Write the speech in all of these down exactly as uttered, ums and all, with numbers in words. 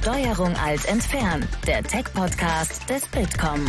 Steuerung Alt entfernen, der Tech-Podcast des Bitkom.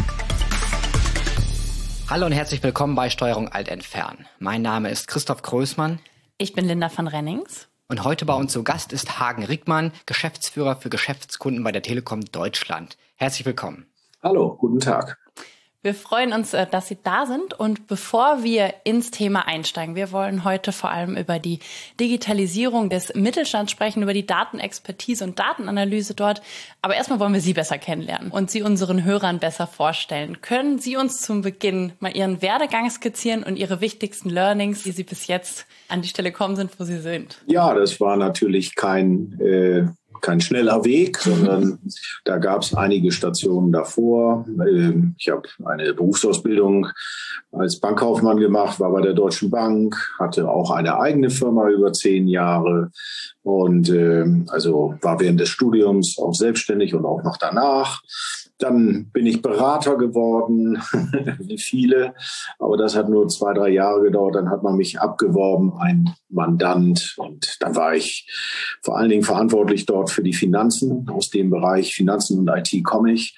Hallo und herzlich willkommen bei Steuerung Alt entfernen. Mein Name ist Christoph Größmann. Ich bin Linda von Rennings. Und heute bei uns zu Gast ist Hagen Rickmann, Geschäftsführer für Geschäftskunden bei der Telekom Deutschland. Herzlich willkommen. Hallo, guten Tag. Wir freuen uns, dass Sie da sind. Und bevor wir ins Thema einsteigen, wir wollen heute vor allem über die Digitalisierung des Mittelstands sprechen, über die Datenexpertise und Datenanalyse dort. Aber erstmal wollen wir Sie besser kennenlernen und Sie unseren Hörern besser vorstellen. Können Sie uns zum Beginn mal Ihren Werdegang skizzieren und Ihre wichtigsten Learnings, die Sie bis jetzt an die Stelle gekommen sind, wo Sie sind? Ja, das war natürlich kein... Äh Kein schneller Weg, sondern da gab es einige Stationen davor. Ich habe eine Berufsausbildung als Bankkaufmann gemacht, war bei der Deutschen Bank, hatte auch eine eigene Firma über zehn Jahre und äh, also war während des Studiums auch selbstständig und auch noch danach. Dann bin ich Berater geworden, wie viele, aber das hat nur zwei, drei Jahre gedauert. Dann hat man mich abgeworben, ein Mandant, und dann war ich vor allen Dingen verantwortlich dort für die Finanzen. Aus dem Bereich Finanzen und I T komme ich.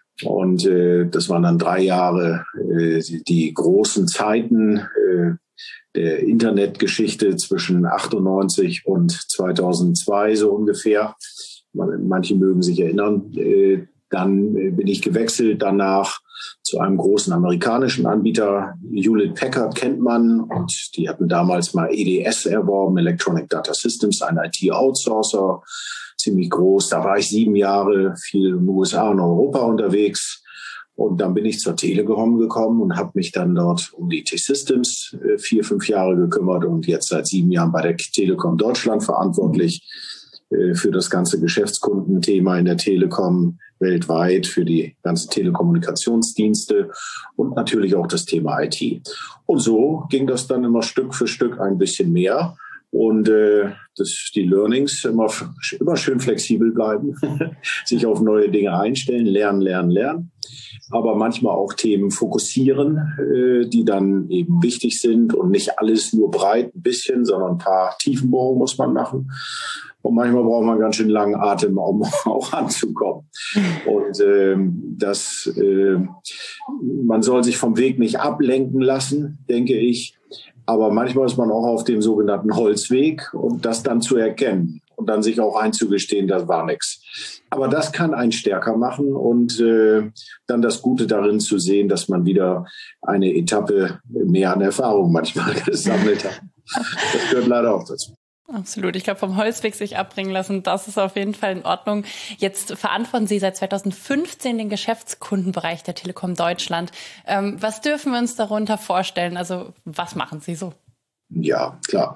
Und äh, das waren dann drei Jahre äh, die großen Zeiten äh, der Internetgeschichte zwischen achtundneunzig und zweitausendzwei so ungefähr. Manche mögen sich erinnern. Äh, Dann bin ich gewechselt danach zu einem großen amerikanischen Anbieter. Hewlett Packard kennt man, und die hatten damals mal E D S erworben, Electronic Data Systems, ein I T-Outsourcer, ziemlich groß. Da war ich sieben Jahre, viel in den U S A und Europa unterwegs. Und dann bin ich zur Telekom gekommen und habe mich dann dort um die T-Systems äh, vier, fünf Jahre gekümmert und jetzt seit sieben Jahren bei der Telekom Deutschland verantwortlich äh, für das ganze Geschäftskundenthema in der Telekom weltweit, für die ganzen Telekommunikationsdienste und natürlich auch das Thema I T. Und so ging das dann immer Stück für Stück ein bisschen mehr. Und äh, das, die Learnings immer, immer schön flexibel bleiben, sich auf neue Dinge einstellen, lernen, lernen, lernen. Aber manchmal auch Themen fokussieren, äh, die dann eben wichtig sind und nicht alles nur breit ein bisschen, sondern ein paar Tiefenbohrungen muss man machen. Und manchmal braucht man ganz schön langen Atem, um auch anzukommen. Und äh, das, äh, man soll sich vom Weg nicht ablenken lassen, denke ich. Aber manchmal ist man auch auf dem sogenannten Holzweg, um das dann zu erkennen und dann sich auch einzugestehen, das war nichts. Aber das kann einen stärker machen und äh, dann das Gute darin zu sehen, dass man wieder eine Etappe mehr an Erfahrung manchmal gesammelt hat. Das gehört leider auch dazu. Absolut. Ich glaube, vom Holzweg sich abbringen lassen, das ist auf jeden Fall in Ordnung. Jetzt verantworten Sie seit zweitausendfünfzehn den Geschäftskundenbereich der Telekom Deutschland. Ähm, was dürfen wir uns darunter vorstellen? Also was machen Sie so? Ja, klar.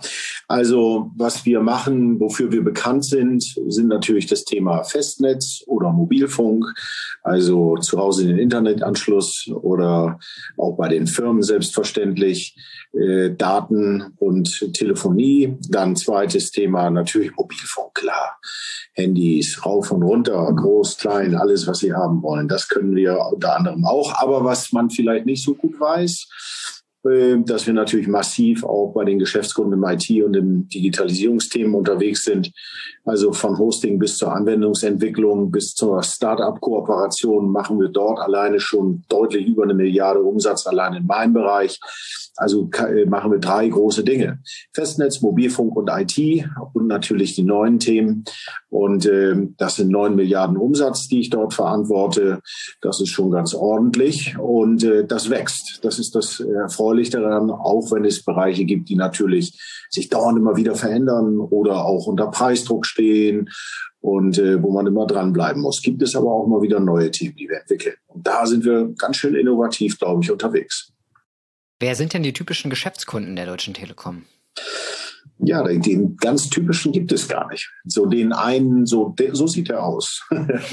Also was wir machen, wofür wir bekannt sind, sind natürlich das Thema Festnetz oder Mobilfunk, also zu Hause den Internetanschluss oder auch bei den Firmen selbstverständlich, äh, Daten und Telefonie. Dann zweites Thema natürlich Mobilfunk, klar. Handys, rauf und runter, groß, klein, alles, was Sie haben wollen. Das können wir unter anderem auch. Aber was man vielleicht nicht so gut weiß, dass wir natürlich massiv auch bei den Geschäftskunden im I T und im Digitalisierungsthemen unterwegs sind. Also von Hosting bis zur Anwendungsentwicklung bis zur Start-up-Kooperation machen wir dort alleine schon deutlich über eine Milliarde Umsatz allein in meinem Bereich. Also machen wir drei große Dinge. Festnetz, Mobilfunk und I T und natürlich die neuen Themen. Und äh, das sind neun Milliarden Umsatz, die ich dort verantworte. Das ist schon ganz ordentlich und äh, das wächst. Das ist das Erfreuliche daran, auch wenn es Bereiche gibt, die natürlich sich dauernd immer wieder verändern oder auch unter Preisdruck stehen und äh, wo man immer dranbleiben muss. Gibt es aber auch mal wieder neue Themen, die wir entwickeln. Und da sind wir ganz schön innovativ, glaube ich, unterwegs. Wer sind denn die typischen Geschäftskunden der Deutschen Telekom? Ja, den ganz typischen gibt es gar nicht. So den einen, so, so sieht er aus.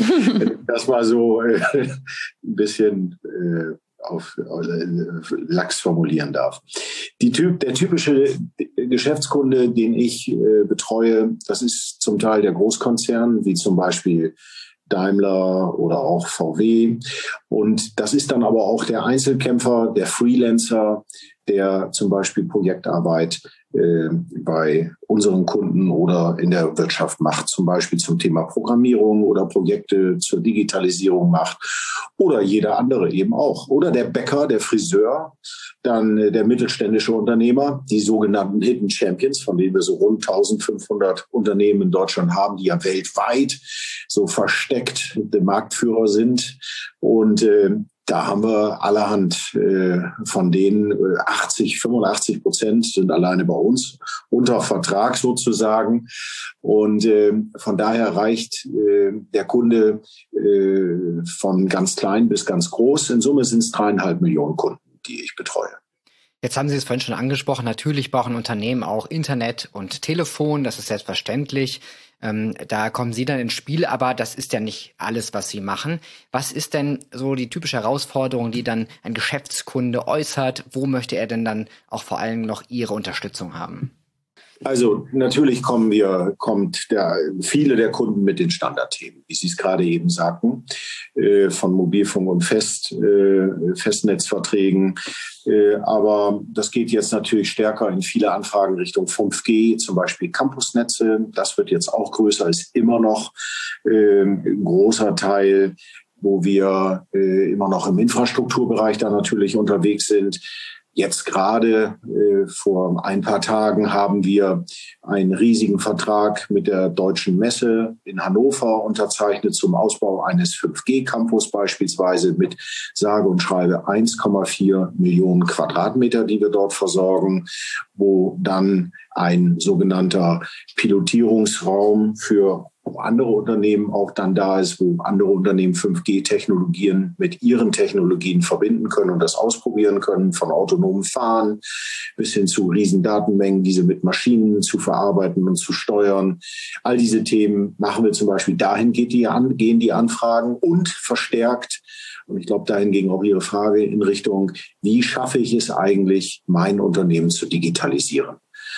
Das war so äh, ein bisschen äh, auf äh, Lachs formulieren darf. Die typ, der typische Geschäftskunde, den ich äh, betreue, das ist zum Teil der Großkonzern, wie zum Beispiel Daimler oder auch V W. Und das ist dann aber auch der Einzelkämpfer, der Freelancer, der zum Beispiel Projektarbeit äh, bei unseren Kunden oder in der Wirtschaft macht, zum Beispiel zum Thema Programmierung oder Projekte zur Digitalisierung macht oder jeder andere eben auch. Oder der Bäcker, der Friseur, dann äh, der mittelständische Unternehmer, die sogenannten Hidden Champions, von denen wir so rund eintausendfünfhundert Unternehmen in Deutschland haben, die ja weltweit so versteckt die Marktführer sind. Und äh, da haben wir allerhand äh, von denen äh, achtzig, fünfundachtzig Prozent sind alleine bei uns unter Vertrag sozusagen. Und äh, von daher reicht äh, der Kunde äh, von ganz klein bis ganz groß. In Summe sind es dreieinhalb Millionen Kunden, die ich betreue. Jetzt haben Sie es vorhin schon angesprochen, natürlich brauchen Unternehmen auch Internet und Telefon, das ist selbstverständlich. Ähm, da kommen Sie dann ins Spiel, aber das ist ja nicht alles, was Sie machen. Was ist denn so die typische Herausforderung, die dann ein Geschäftskunde äußert? Wo möchte er denn dann auch vor allem noch Ihre Unterstützung haben? Also natürlich kommen wir, kommt der, viele der Kunden mit den Standardthemen, wie Sie es gerade eben sagten, äh, von Mobilfunk und Fest, äh, Festnetzverträgen. Äh, aber das geht jetzt natürlich stärker in viele Anfragen Richtung fünf G, zum Beispiel Campusnetze. Das wird jetzt auch größer, ist immer noch äh, ein großer Teil, wo wir äh, immer noch im Infrastrukturbereich da natürlich unterwegs sind. Jetzt gerade äh, vor ein paar Tagen haben wir einen riesigen Vertrag mit der Deutschen Messe in Hannover unterzeichnet zum Ausbau eines fünf G Campus beispielsweise mit sage und schreibe eins Komma vier Millionen Quadratmeter, die wir dort versorgen, wo dann ein sogenannter Pilotierungsraum für andere Unternehmen auch dann da ist, wo andere Unternehmen fünf G Technologien mit ihren Technologien verbinden können und das ausprobieren können, von autonomem Fahren bis hin zu riesen Datenmengen, diese mit Maschinen zu verarbeiten und zu steuern. All diese Themen machen wir zum Beispiel, dahin geht die an, gehen die Anfragen und verstärkt. Und ich glaube, dahin ging auch Ihre Frage in Richtung, wie schaffe ich es eigentlich, mein Unternehmen zu digitalisieren?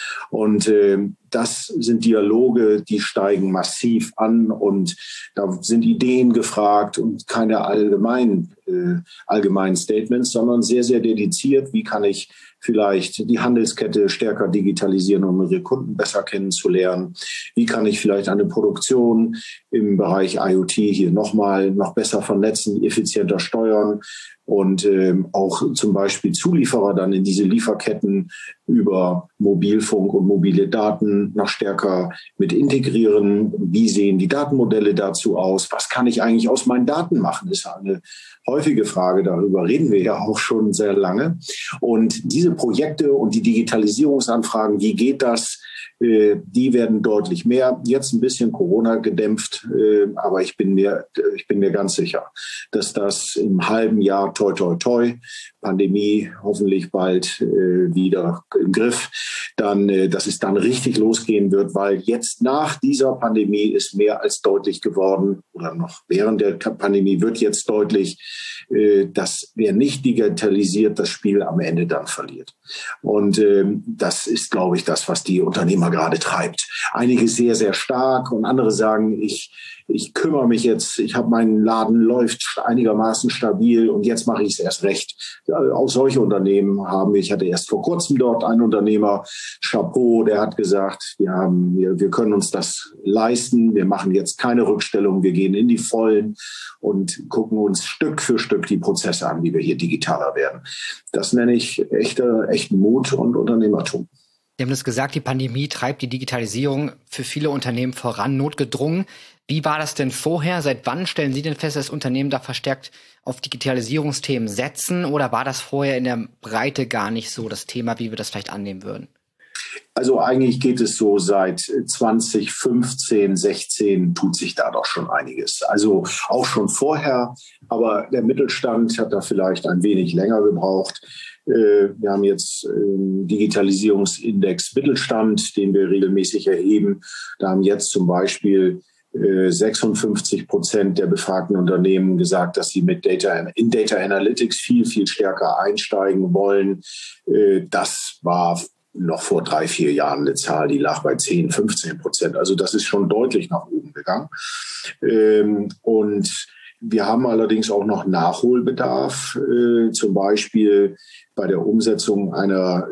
Und äh, das sind Dialoge, die steigen massiv an und da sind Ideen gefragt und keine allgemeinen, äh, allgemeinen Statements, sondern sehr, sehr dediziert. Wie kann ich vielleicht die Handelskette stärker digitalisieren, um ihre Kunden besser kennenzulernen? Wie kann ich vielleicht eine Produktion im Bereich I O T hier nochmal noch besser vernetzen, effizienter steuern? Und ähm, auch zum Beispiel Zulieferer dann in diese Lieferketten über Mobilfunk und mobile Daten noch stärker mit integrieren. Wie sehen die Datenmodelle dazu aus? Was kann ich eigentlich aus meinen Daten machen? Das ist eine häufige Frage. Darüber reden wir ja auch schon sehr lange. Und diese Projekte und die Digitalisierungsanfragen, wie geht das? Die werden deutlich mehr. Jetzt ein bisschen Corona gedämpft, aber ich bin mir, ich bin mir ganz sicher, dass das im halben Jahr toi toi toi, Pandemie hoffentlich bald wieder im Griff, dann, dass es dann richtig losgehen wird, weil jetzt nach dieser Pandemie ist mehr als deutlich geworden oder noch während der Pandemie wird jetzt deutlich, dass wer nicht digitalisiert, das Spiel am Ende dann verliert. Und das ist, glaube ich, das, was die Unternehmer gerade treibt. Einige sehr, sehr stark und andere sagen, ich, ich kümmere mich jetzt, ich habe meinen Laden, läuft einigermaßen stabil und jetzt mache ich es erst recht. Auch solche Unternehmen haben, ich hatte erst vor kurzem dort einen Unternehmer, Chapeau, der hat gesagt, wir, haben, wir, wir können uns das leisten, wir machen jetzt keine Rückstellung, wir gehen in die Vollen und gucken uns Stück für Stück die Prozesse an, wie wir hier digitaler werden. Das nenne ich echter, echten Mut und Unternehmertum. Sie haben das gesagt, die Pandemie treibt die Digitalisierung für viele Unternehmen voran, notgedrungen. Wie war das denn vorher? Seit wann stellen Sie denn fest, dass Unternehmen da verstärkt auf Digitalisierungsthemen setzen? Oder war das vorher in der Breite gar nicht so das Thema, wie wir das vielleicht annehmen würden? Also eigentlich geht es so seit zwanzig fünfzehn, sechzehn tut sich da doch schon einiges. Also auch schon vorher, aber der Mittelstand hat da vielleicht ein wenig länger gebraucht. Wir haben jetzt einen Digitalisierungsindex Mittelstand, den wir regelmäßig erheben. Da haben jetzt zum Beispiel sechsundfünfzig Prozent der befragten Unternehmen gesagt, dass sie mit Data in Data Analytics viel, viel stärker einsteigen wollen. Das war noch vor drei, vier Jahren eine Zahl, die lag bei zehn, fünfzehn Prozent. Also das ist schon deutlich nach oben gegangen. Und wir haben allerdings auch noch Nachholbedarf. Zum Beispiel bei der Umsetzung einer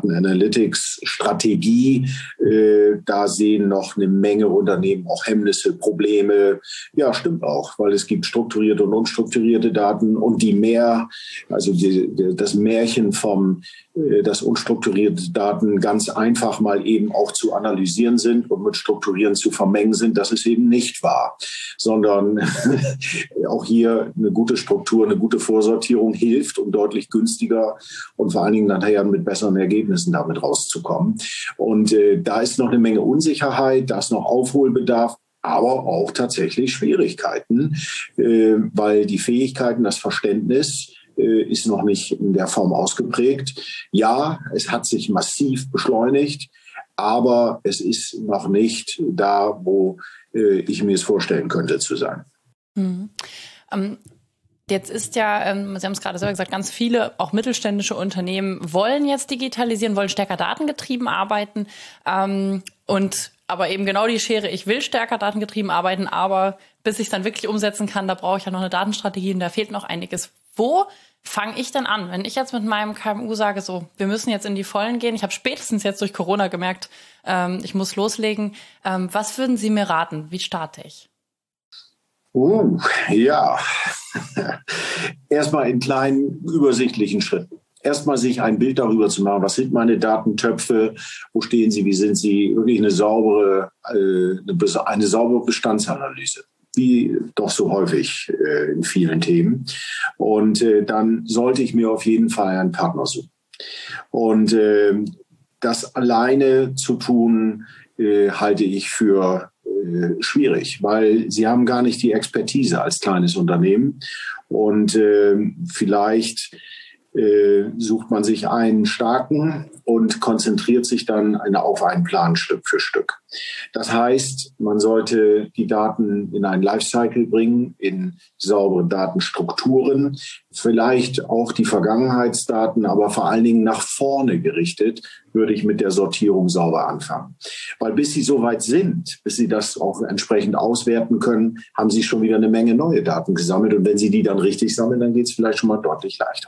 Daten-Analytics-Strategie. Äh, da sehen noch eine Menge Unternehmen auch Hemmnisse, Probleme. Ja, stimmt auch, weil es gibt strukturierte und unstrukturierte Daten und die mehr, also die, die, das Märchen vom, äh, dass unstrukturierte Daten ganz einfach mal eben auch zu analysieren sind und mit Strukturieren zu vermengen sind, das ist eben nicht wahr, sondern auch hier eine gute Struktur, eine gute Vorsortierung hilft, um deutlich günstiger und vor allen Dingen nachher mit besseren Ergebnissen damit rauszukommen. Und äh, da ist noch eine Menge Unsicherheit, da ist noch Aufholbedarf, aber auch tatsächlich Schwierigkeiten, äh, weil die Fähigkeiten, das Verständnis äh, ist noch nicht in der Form ausgeprägt. Ja, es hat sich massiv beschleunigt, aber es ist noch nicht da, wo äh, ich mir es vorstellen könnte zu sein. Mhm. Um Jetzt ist ja, ähm, Sie haben es gerade selber gesagt, ganz viele, auch mittelständische Unternehmen wollen jetzt digitalisieren, wollen stärker datengetrieben arbeiten. Ähm, und aber eben genau die Schere, ich will stärker datengetrieben arbeiten, aber bis ich es dann wirklich umsetzen kann, da brauche ich ja noch eine Datenstrategie und da fehlt noch einiges. Wo fange ich denn an? Wenn ich jetzt mit meinem K M U sage, so, wir müssen jetzt in die Vollen gehen, ich habe spätestens jetzt durch Corona gemerkt, ähm, ich muss loslegen. Ähm, was würden Sie mir raten? Wie starte ich? Uh, ja, erstmal in kleinen, übersichtlichen Schritten. Erstmal sich ein Bild darüber zu machen, was sind meine Datentöpfe, wo stehen sie, wie sind sie, wirklich eine saubere, äh, eine, eine saubere Bestandsanalyse, wie doch so häufig äh, in vielen Themen. Und äh, dann sollte ich mir auf jeden Fall einen Partner suchen. Und äh, das alleine zu tun, äh, halte ich für schwierig, weil sie haben gar nicht die Expertise als kleines Unternehmen und äh, vielleicht äh, sucht man sich einen starken und konzentriert sich dann eine, auf einen Plan Stück für Stück. Das heißt, man sollte die Daten in einen Lifecycle bringen, in saubere Datenstrukturen, vielleicht auch die Vergangenheitsdaten, aber vor allen Dingen nach vorne gerichtet, würde ich mit der Sortierung sauber anfangen. Weil bis Sie soweit sind, bis Sie das auch entsprechend auswerten können, haben Sie schon wieder eine Menge neue Daten gesammelt. Und wenn Sie die dann richtig sammeln, dann geht es vielleicht schon mal deutlich leichter.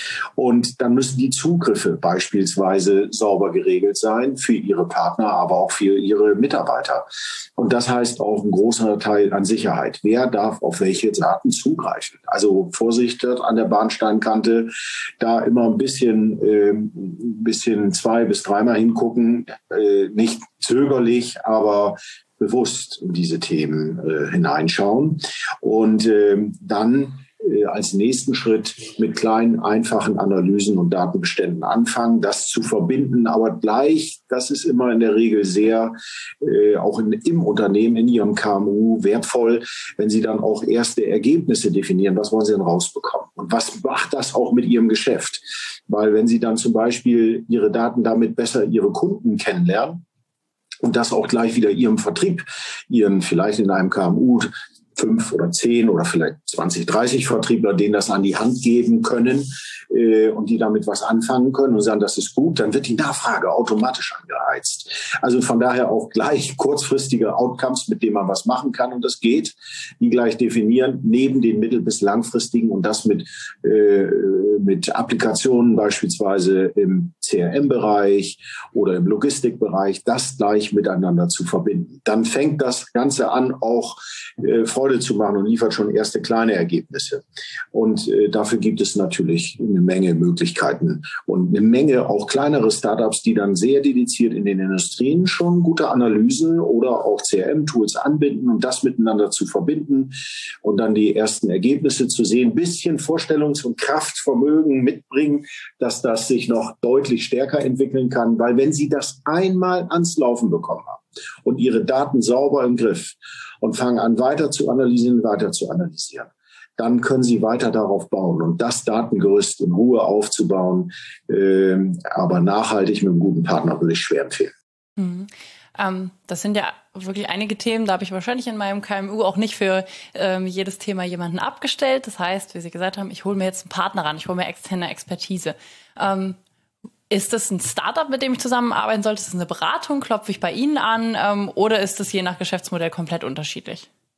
Und dann müssen die Zugriffe beispielsweise sauber geregelt sein für Ihre Partner, aber auch für Ihre Mitarbeiter. Und das heißt auch ein großer Teil an Sicherheit. Wer darf auf welche Daten zugreifen? Also Vorsicht an der Bahnsteinkante, da immer ein bisschen, äh, ein bisschen zwei bis dreimal hingucken, äh, nicht zögerlich, aber bewusst in diese Themen äh, hineinschauen und äh, dann äh, als nächsten Schritt mit kleinen, einfachen Analysen und Datenbeständen anfangen, das zu verbinden, aber gleich, das ist immer in der Regel sehr, äh, auch in, im Unternehmen, in Ihrem K M U wertvoll, wenn Sie dann auch erste Ergebnisse definieren, was wollen Sie denn rausbekommen und was macht das auch mit Ihrem Geschäft? Weil wenn Sie dann zum Beispiel Ihre Daten damit besser Ihre Kunden kennenlernen und das auch gleich wieder Ihrem Vertrieb, Ihren vielleicht in einem K M U fünf oder zehn oder vielleicht zwanzig, dreißig Vertriebler, denen das an die Hand geben können äh, und die damit was anfangen können und sagen, das ist gut, dann wird die Nachfrage automatisch angeheizt. Also von daher auch gleich kurzfristige Outcomes, mit denen man was machen kann und das geht, die gleich definieren, neben den mittel- bis langfristigen und das mit, äh, mit Applikationen beispielsweise im C R M-Bereich oder im Logistikbereich, das gleich miteinander zu verbinden. Dann fängt das Ganze an, auch äh, Freude zu machen und liefert schon erste kleine Ergebnisse. Und äh, dafür gibt es natürlich eine Menge Möglichkeiten und eine Menge auch kleinere Startups, die dann sehr dediziert in den Industrien schon gute Analysen oder auch C R M-Tools anbinden und das miteinander zu verbinden und dann die ersten Ergebnisse zu sehen, ein bisschen Vorstellungs- und Kraftvermögen mitbringen, dass das sich noch deutlich stärker entwickeln kann, weil wenn Sie das einmal ans Laufen bekommen haben und Ihre Daten sauber im Griff und fangen an, weiter zu analysieren, weiter zu analysieren, dann können Sie weiter darauf bauen und das Datengerüst in Ruhe aufzubauen, äh, aber nachhaltig mit einem guten Partner würde ich schwer empfehlen. Mhm. Ähm, das sind ja wirklich einige Themen, da habe ich wahrscheinlich in meinem K M U auch nicht für ähm, jedes Thema jemanden abgestellt. Das heißt, wie Sie gesagt haben, ich hole mir jetzt einen Partner ran, ich hole mir externe Expertise. Ähm, Ist das ein Startup, mit dem ich zusammenarbeiten sollte? Ist das eine Beratung? Klopfe ich bei Ihnen an? Ähm, oder ist das je nach Geschäftsmodell komplett unterschiedlich?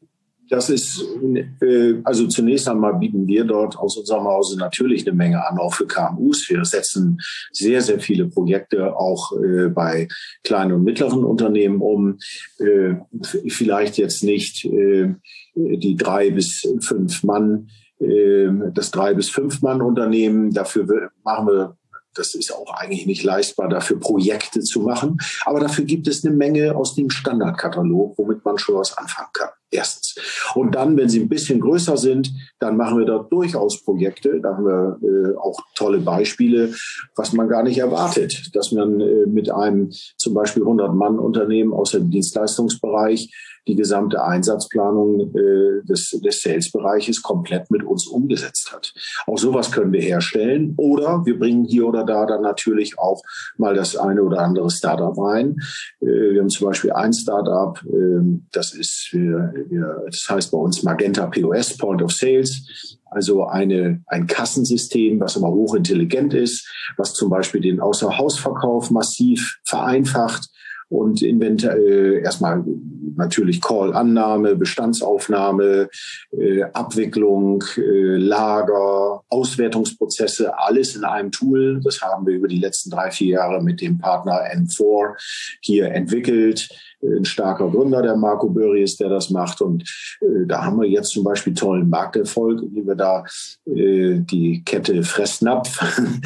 Das ist, äh, also zunächst einmal bieten wir dort aus unserem Hause natürlich eine Menge an, auch für K M Us. Wir setzen sehr, sehr viele Projekte auch äh, bei kleinen und mittleren Unternehmen um. Äh, vielleicht jetzt nicht äh, die drei bis fünf Mann, äh, das drei bis fünf Mann Unternehmen. Dafür machen wir Das ist auch eigentlich nicht leistbar, dafür Projekte zu machen. Aber dafür gibt es eine Menge aus dem Standardkatalog, womit man schon was anfangen kann. Erstens. Und dann, wenn sie ein bisschen größer sind, dann machen wir dort durchaus Projekte. Da haben wir äh, auch tolle Beispiele, was man gar nicht erwartet. Dass man äh, mit einem zum Beispiel hundert Mann Unternehmen aus dem Dienstleistungsbereich die gesamte Einsatzplanung äh, des, des Sales-Bereiches komplett mit uns umgesetzt hat. Auch sowas können wir herstellen. Oder wir bringen hier oder da dann natürlich auch mal das eine oder andere Startup rein. Äh, wir haben zum Beispiel ein Startup, äh, das ist, wir, wir, das heißt bei uns Magenta P O S, Point of Sales. Also eine, ein Kassensystem, was aber hochintelligent ist, was zum Beispiel den Außerhausverkauf massiv vereinfacht. Und Inventar, äh, erstmal natürlich Call-Annahme, Bestandsaufnahme, äh, Abwicklung, äh, Lager, Auswertungsprozesse, alles in einem Tool. Das haben wir über die letzten drei, vier Jahre mit dem Partner N vier hier entwickelt. Ein starker Gründer, der Marco Böri ist, der das macht. Und äh, da haben wir jetzt zum Beispiel tollen Markterfolg, indem wir da äh, die Kette Fressnapf,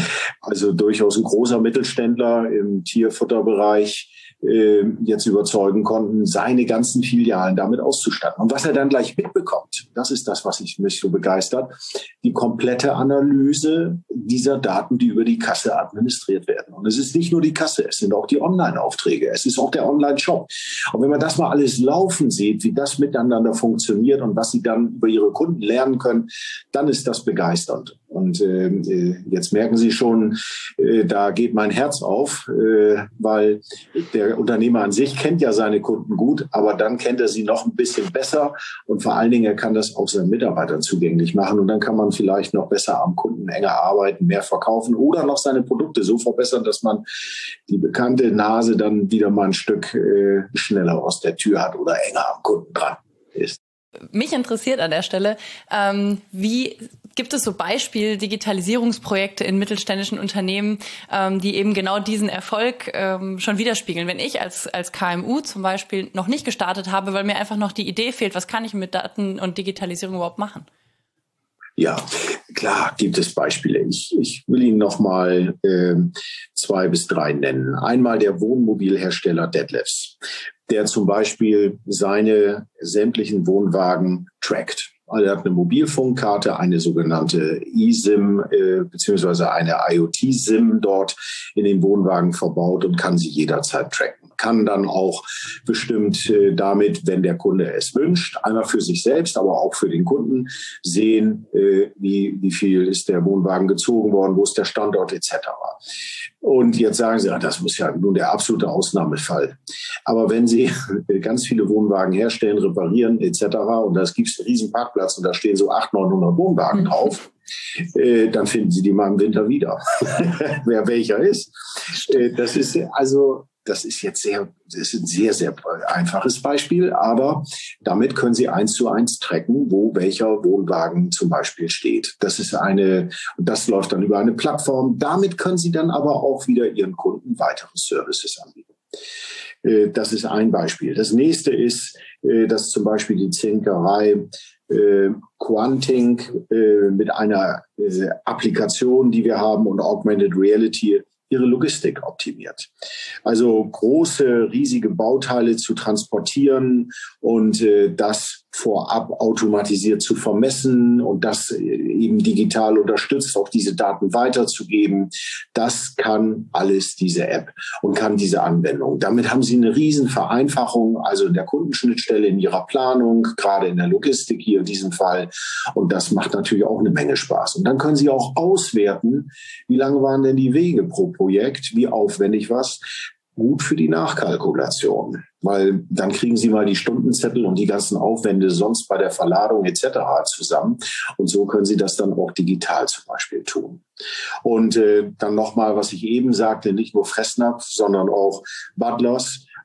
also durchaus ein großer Mittelständler im Tierfutterbereich, jetzt überzeugen konnten, seine ganzen Filialen damit auszustatten. Und was er dann gleich mitbekommt, das ist das, was ich mich so begeistert, die komplette Analyse dieser Daten, die über die Kasse administriert werden. Und es ist nicht nur die Kasse, es sind auch die Online-Aufträge, es ist auch der Online-Shop. Und wenn man das mal alles laufen sieht, wie das miteinander funktioniert und was sie dann über ihre Kunden lernen können, dann ist das begeisternd. Und äh, jetzt merken Sie schon, äh, da geht mein Herz auf, äh, weil der Unternehmer an sich kennt ja seine Kunden gut, aber dann kennt er sie noch ein bisschen besser und vor allen Dingen, er kann das auch seinen Mitarbeitern zugänglich machen und dann kann man vielleicht noch besser am Kunden enger arbeiten, mehr verkaufen oder noch seine Produkte so verbessern, dass man die bekannte Nase dann wieder mal ein Stück äh, schneller aus der Tür hat oder enger am Kunden dran ist. Mich interessiert an der Stelle, ähm, wie gibt es so Beispiel-Digitalisierungsprojekte in mittelständischen Unternehmen, ähm, die eben genau diesen Erfolg ähm, schon widerspiegeln? Wenn ich als als K M U zum Beispiel noch nicht gestartet habe, weil mir einfach noch die Idee fehlt, was kann ich mit Daten und Digitalisierung überhaupt machen? Ja, klar gibt es Beispiele. Ich, ich will Ihnen noch mal äh, zwei bis drei nennen. Einmal der Wohnmobilhersteller Detlefs, der zum Beispiel seine sämtlichen Wohnwagen trackt. Also er hat eine Mobilfunkkarte, eine sogenannte eSIM äh, beziehungsweise eine IoT-SIM dort in den Wohnwagen verbaut und kann sie jederzeit tracken. Kann dann auch bestimmt äh, damit, wenn der Kunde es wünscht, einmal für sich selbst, aber auch für den Kunden sehen, äh, wie, wie viel ist der Wohnwagen gezogen worden, wo ist der Standort et cetera. Und jetzt sagen Sie, ja, das muss ja nun der absolute Ausnahmefall. Aber wenn Sie ganz viele Wohnwagen herstellen, reparieren et cetera und da gibt es einen riesen Parkplatz und da stehen so achthundert, neunhundert Wohnwagen drauf, äh, dann finden Sie die mal im Winter wieder, wer welcher ist. Äh, das ist also... Das ist jetzt sehr, das ist ein sehr, sehr einfaches Beispiel, aber damit können Sie eins zu eins tracken, wo welcher Wohnwagen zum Beispiel steht. Das ist eine, das läuft dann über eine Plattform. Damit können Sie dann aber auch wieder Ihren Kunden weitere Services anbieten. Das ist ein Beispiel. Das nächste ist, dass zum Beispiel die Zinkerei Quanting mit einer Applikation, die wir haben, und Augmented Reality ihre Logistik optimiert. Also große, riesige Bauteile zu transportieren und äh, das vorab automatisiert zu vermessen und das eben digital unterstützt, auch diese Daten weiterzugeben. Das kann alles diese App und kann diese Anwendung. Damit haben Sie eine riesen Vereinfachung, also in der Kundenschnittstelle, in Ihrer Planung, gerade in der Logistik hier in diesem Fall. Und das macht natürlich auch eine Menge Spaß. Und dann können Sie auch auswerten, wie lange waren denn die Wege pro Projekt, wie aufwendig was. Gut für die Nachkalkulation, weil dann kriegen Sie mal die Stundenzettel und die ganzen Aufwände sonst bei der Verladung et cetera zusammen und so können Sie das dann auch digital zum Beispiel tun. Und äh, dann nochmal, was ich eben sagte, nicht nur Fressnapf, sondern auch Butlers,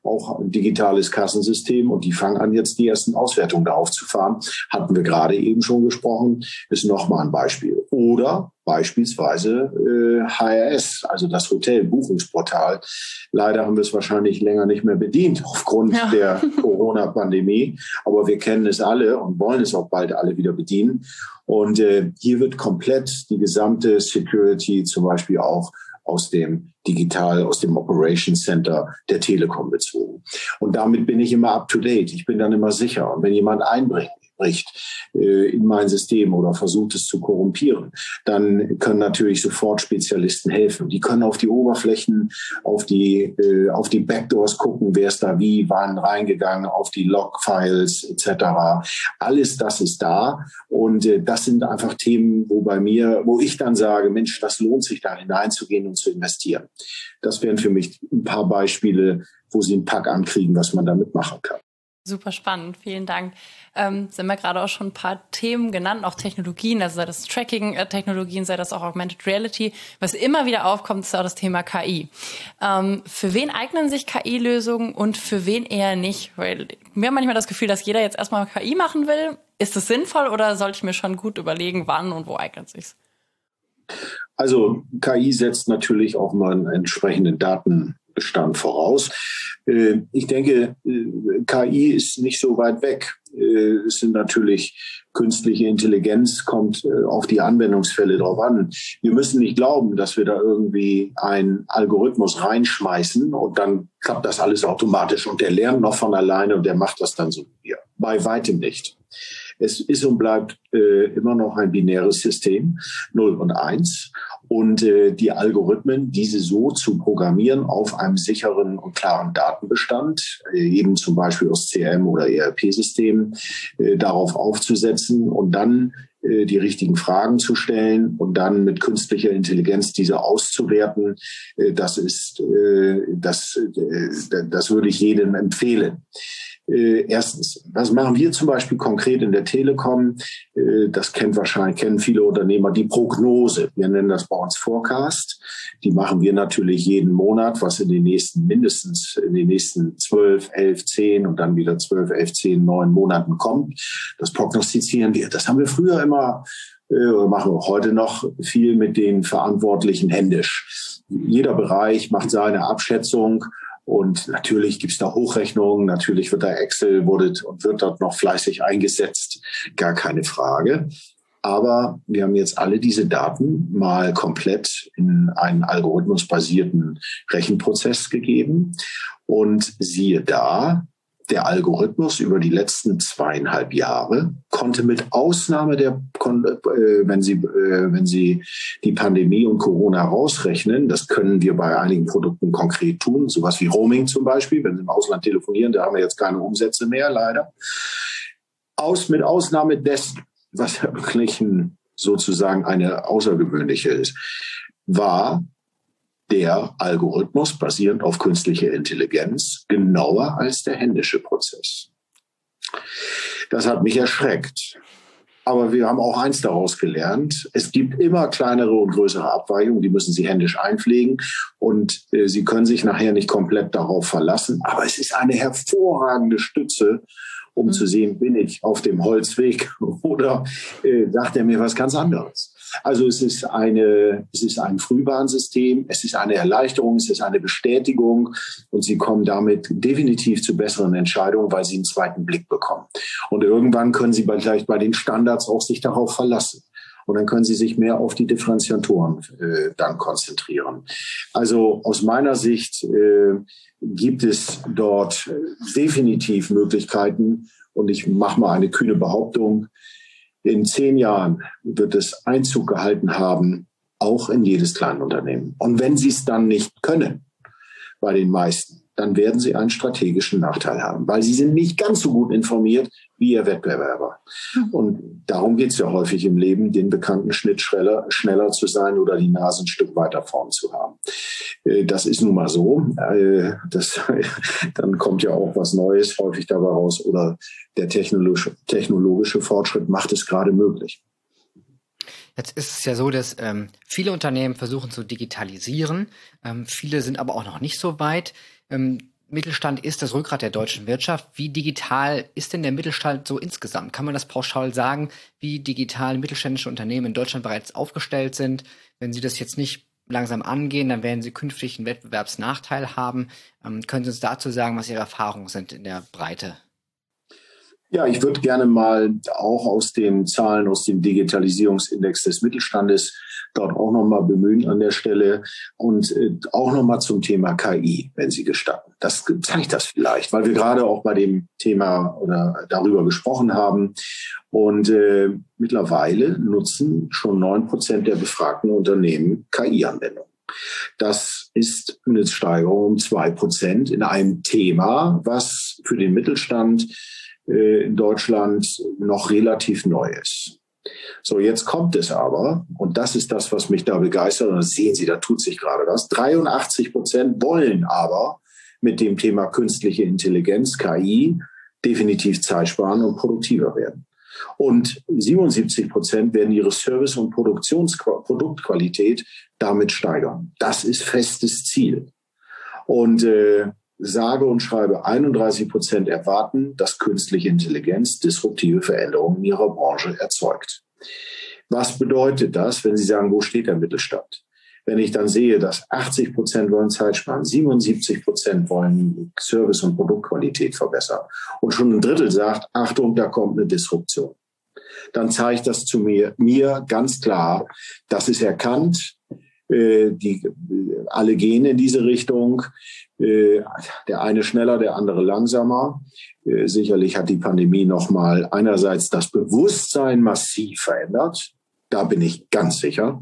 auch ein digitales Kassensystem und die fangen an, jetzt die ersten Auswertungen darauf zu fahren. Hatten wir gerade eben schon gesprochen, ist nochmal ein Beispiel. Oder beispielsweise äh, H R S, also das Hotelbuchungsportal. Leider haben wir es wahrscheinlich länger nicht mehr bedient aufgrund ja. der Corona-Pandemie. Aber wir kennen es alle und wollen es auch bald alle wieder bedienen. Und äh, hier wird komplett die gesamte Security zum Beispiel auch aus dem Digital, aus dem Operations Center der Telekom bezogen. Und damit bin ich immer up to date. Ich bin dann immer sicher. Und wenn jemand einbringt, bricht äh, in mein System oder versucht es zu korrumpieren, dann können natürlich sofort Spezialisten helfen. Die können auf die Oberflächen, auf die äh, auf die Backdoors gucken, wer ist da wie, wann reingegangen, auf die Logfiles et cetera. Alles das ist da und äh, das sind einfach Themen, wo bei mir, wo ich dann sage, Mensch, das lohnt sich da hineinzugehen und zu investieren. Das wären für mich ein paar Beispiele, wo Sie einen Pack ankriegen, was man damit machen kann. Super spannend, vielen Dank. Ähm, sind wir gerade auch schon ein paar Themen genannt, auch Technologien, also sei das Tracking-Technologien, sei das auch Augmented Reality. Was immer wieder aufkommt, ist auch das Thema K I. Ähm, für wen eignen sich K I-Lösungen und für wen eher nicht? Weil wir haben manchmal das Gefühl, dass jeder jetzt erstmal K I machen will. Ist es sinnvoll oder sollte ich mir schon gut überlegen, wann und wo eignet es sich? Also K I setzt natürlich auch mal einen entsprechenden Datenbestand voraus. Ich denke, K I ist nicht so weit weg. Es sind natürlich künstliche Intelligenz, kommt auf die Anwendungsfälle drauf an. Wir müssen nicht glauben, dass wir da irgendwie einen Algorithmus reinschmeißen und dann klappt das alles automatisch und der lernt noch von alleine und der macht das dann so wie wir. Bei weitem nicht. Es ist und bleibt äh, immer noch ein binäres System, null und eins. Und äh, die Algorithmen, diese so zu programmieren auf einem sicheren und klaren Datenbestand, äh, eben zum Beispiel aus C R M oder E R P-Systemen, äh, darauf aufzusetzen und dann äh, die richtigen Fragen zu stellen und dann mit künstlicher Intelligenz diese auszuwerten, äh, das ist, äh, das, äh, das würde ich jedem empfehlen. Äh, erstens, was machen wir zum Beispiel konkret in der Telekom? Äh, das kennt wahrscheinlich, kennen viele Unternehmer, die Prognose. Wir nennen das bei uns Forecast. Die machen wir natürlich jeden Monat, was in den nächsten, mindestens in den nächsten zwölf, elf, zehn und dann wieder zwölf, elf, zehn, neun Monaten kommt. Das prognostizieren wir. Das haben wir früher immer, äh, oder machen wir heute noch viel mit den Verantwortlichen händisch. Jeder Bereich macht seine Abschätzung. Und natürlich gibt's da Hochrechnungen, natürlich wird da Excel wurde und wird dort noch fleißig eingesetzt, gar keine Frage. Aber wir haben jetzt alle diese Daten mal komplett in einen algorithmusbasierten Rechenprozess gegeben. Und siehe da, der Algorithmus über die letzten zweieinhalb Jahre konnte mit Ausnahme der, wenn Sie, wenn Sie die Pandemie und Corona rausrechnen, das können wir bei einigen Produkten konkret tun, sowas wie Roaming zum Beispiel, wenn Sie im Ausland telefonieren, da haben wir jetzt keine Umsätze mehr, leider. Aus, mit Ausnahme dessen, was ja wirklich ein, sozusagen eine außergewöhnliche ist, war der Algorithmus basierend auf künstlicher Intelligenz genauer als der händische Prozess. Das hat mich erschreckt. Aber wir haben auch eins daraus gelernt. Es gibt immer kleinere und größere Abweichungen, die müssen Sie händisch einpflegen. Und äh, Sie können sich nachher nicht komplett darauf verlassen. Aber es ist eine hervorragende Stütze, um mhm. zu sehen, bin ich auf dem Holzweg oder äh, sagt er mir was ganz anderes. Also es ist eine, es ist ein Frühwarnsystem, es ist eine Erleichterung, es ist eine Bestätigung und Sie kommen damit definitiv zu besseren Entscheidungen, weil Sie einen zweiten Blick bekommen. Und irgendwann können Sie bei, vielleicht bei den Standards auch sich darauf verlassen. Und dann können Sie sich mehr auf die Differenziatoren äh, dann konzentrieren. Also aus meiner Sicht äh, gibt es dort definitiv Möglichkeiten. Und ich mache mal eine kühne Behauptung. In zehn Jahren wird es Einzug gehalten haben, auch in jedes Kleinunternehmen. Und wenn Sie es dann nicht können, bei den meisten, dann werden Sie einen strategischen Nachteil haben, weil Sie sind nicht ganz so gut informiert wie Ihr Wettbewerber. Und darum geht es ja häufig im Leben, den bekannten Schnitt schneller, schneller zu sein oder die Nase ein Stück weiter vorn zu haben. Das ist nun mal so. Das, dann kommt ja auch was Neues häufig dabei raus oder der technologische, technologische Fortschritt macht es gerade möglich. Jetzt ist es ja so, dass ähm, viele Unternehmen versuchen zu digitalisieren. Ähm, viele sind aber auch noch nicht so weit. Ähm, Mittelstand ist das Rückgrat der deutschen Wirtschaft. Wie digital ist denn der Mittelstand so insgesamt? Kann man das pauschal sagen, wie digital mittelständische Unternehmen in Deutschland bereits aufgestellt sind? Wenn Sie das jetzt nicht langsam angehen, dann werden Sie künftig einen Wettbewerbsnachteil haben. Ähm, können Sie uns dazu sagen, was Ihre Erfahrungen sind in der Breite? Ja, ich würde gerne mal auch aus den Zahlen, aus dem Digitalisierungsindex des Mittelstandes dort auch nochmal bemühen an der Stelle und äh, auch nochmal zum Thema K I, wenn Sie gestatten. Das zeigt das vielleicht, weil wir gerade auch bei dem Thema oder darüber gesprochen haben. Und äh, mittlerweile nutzen schon neun Prozent der befragten Unternehmen K I-Anwendungen. Das ist eine Steigerung um zwei Prozent in einem Thema, was für den Mittelstand äh, in Deutschland noch relativ neu ist. So, jetzt kommt es aber, und das ist das, was mich da begeistert, und das sehen Sie, da tut sich gerade was. dreiundachtzig Prozent wollen aber mit dem Thema künstliche Intelligenz, K I, definitiv Zeit sparen und produktiver werden. Und siebenundsiebzig Prozent werden ihre Service- und Produktionsproduktqualität damit steigern. Das ist festes Ziel. Und äh, sage und schreibe einunddreißig Prozent erwarten, dass künstliche Intelligenz disruptive Veränderungen in ihrer Branche erzeugt. Was bedeutet das, wenn Sie sagen, wo steht der Mittelstand? Wenn ich dann sehe, dass achtzig Prozent wollen Zeit sparen, siebenundsiebzig Prozent wollen Service- und Produktqualität verbessern und schon ein Drittel sagt, Achtung, da kommt eine Disruption, dann zeigt das zu mir, mir ganz klar, das ist erkannt, äh, die, alle gehen in diese Richtung, äh, der eine schneller, der andere langsamer. Äh, sicherlich hat die Pandemie nochmal einerseits das Bewusstsein massiv verändert, da bin ich ganz sicher.